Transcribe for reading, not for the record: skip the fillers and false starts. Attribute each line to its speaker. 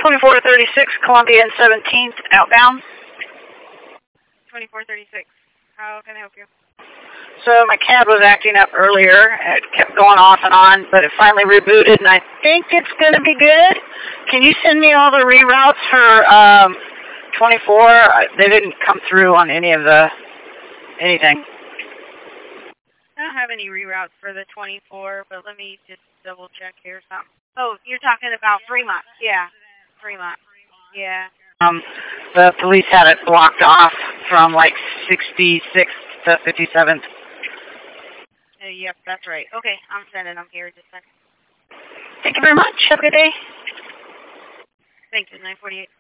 Speaker 1: 2436, Columbia and 17th, outbound.
Speaker 2: 2436. How can I help you?
Speaker 1: So my cab was acting up earlier. It kept going off and on, but it finally rebooted, and I think it's going to be good. Can you send me all the reroutes for 24? They didn't come through on any of the anything.
Speaker 2: I don't have any reroutes for the 24, but let me just double check here something. Oh, you're talking about Fremont. Yeah, Fremont. Yeah.
Speaker 1: The police had it blocked off from like 66th to 57th.
Speaker 2: Yep, that's right. Okay, I'm sending them here just a second.
Speaker 1: Thank you very much. Have a good day.
Speaker 2: Thank you, 948.